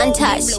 One Touch.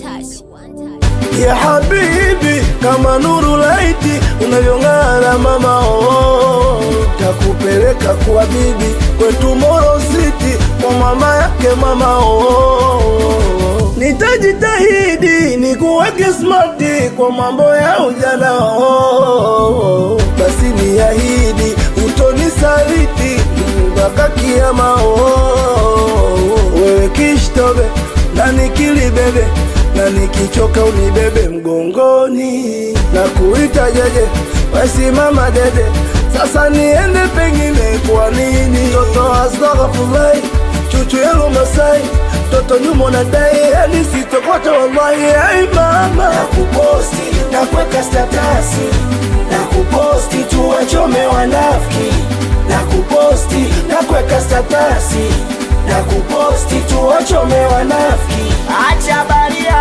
Ya habibi, kama nuru laiti unavyong'ara mama oh, takupeleka kwa bibi kwetu Moro City kwa mama yake mama oh, nitajitahidi nikuweke smarti kwa mambo ya ujana oh, basi niahidi utonisaliti mpaka kiyama oh, wewe kishtobe na nikilibebe na nikichoka unibebe mgongoni na kuita jeje wasimama dede sasa niende pengine kwa nini toto astaghfirullah chuchu yangu Masai toto nyumo na dai yani sitokota wallahi ai mama na kuposti na kuweka statasi na kuposti tuwachome wanafiki na kuposti na kuweka statasi na kuposti tuwachome wanafiki acha baria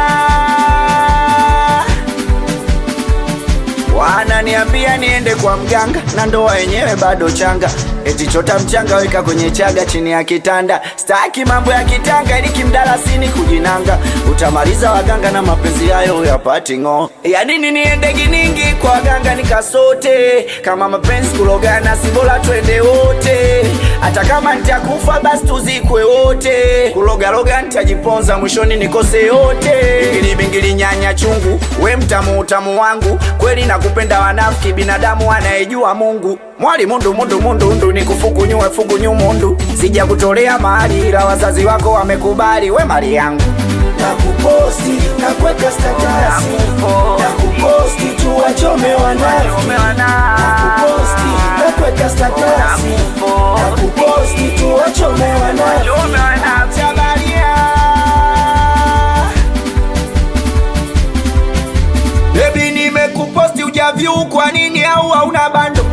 wananiambia niende kwa mganga na ndoa yenyewe bado changa eti chota mchanga weka kwenye chaga chini ya kitanda staki mambo ya kitanga ili kimdalasini kujinanga utamaliza waganga na mapenzi hayo yapati ngo ya nini niende giningi kwa waganga nikasote kama mapenzi kulogana si bora twende wote hata kama nitakufa basi tuzikwe wote kuloga nitajiponza mwishoni nikose yote bingili nyanya chungu we mtamu utamu wangu kweli nakupenda wanafiki binadamu anayejua Mungu mwali mundu nikufukunyue mundu sija kutolea mahali ila wazazi wako wamekubali we mali yangu na kuposti na kuweka statasi na kuposti tuwachome wanafiki na kuposti na kuweka statasi na kuposti tuwachome wanafiki baby nimekuposti ujavyu kwa nini au hauna bando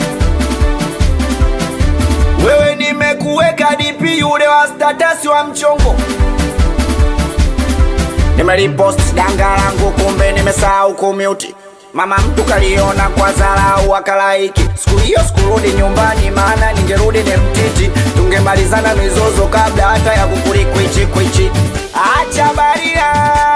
wewe nimekuweka DP yule wa status wa mchongo nimelipost danga langu kumbe nimesahau kumute mama mtu kaliona kwa dharau akalaiki siku hiyo sikurudi nyumbani maana ningerudi ni mtiti tungemalizana mizozo kabla hata ya kukulikwichi acha baria